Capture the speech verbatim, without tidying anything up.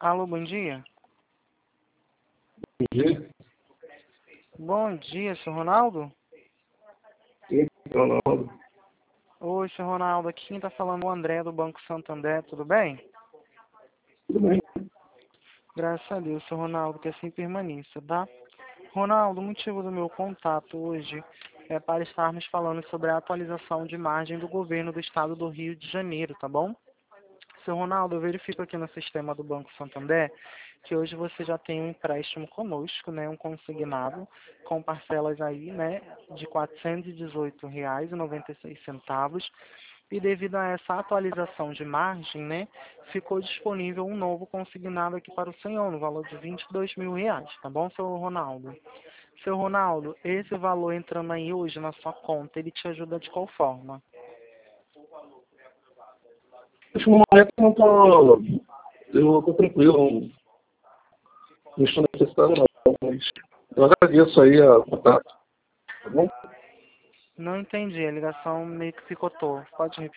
Alô, bom dia. Bom dia. Bom dia, senhor Ronaldo? Sim, Ronaldo. Oi, senhor Ronaldo. Aqui quem está falando é o André do Banco Santander, tudo bem? Tudo bem? Graças a Deus, senhor Ronaldo, que assim permaneça, tá? Ronaldo, o motivo do meu contato hoje é para estarmos falando sobre a atualização de margem do governo do estado do Rio de Janeiro, tá bom? Seu Ronaldo, eu verifico aqui no sistema do Banco Santander que hoje você já tem um empréstimo conosco, né, um consignado, com parcelas aí, né, de quatrocentos e dezoito reais e noventa e seis centavos. E devido a essa atualização de margem, né, ficou disponível um novo consignado aqui para o senhor, no valor de vinte e dois mil reais, tá bom, seu Ronaldo? Seu Ronaldo, esse valor entrando aí hoje na sua conta, ele te ajuda de qual forma? Nesse momento não tô, eu estou tranquilo, não estou necessitado não, mas eu agradeço aí a contato, tá bom? Não entendi, a ligação meio que picotou. Pode repetir?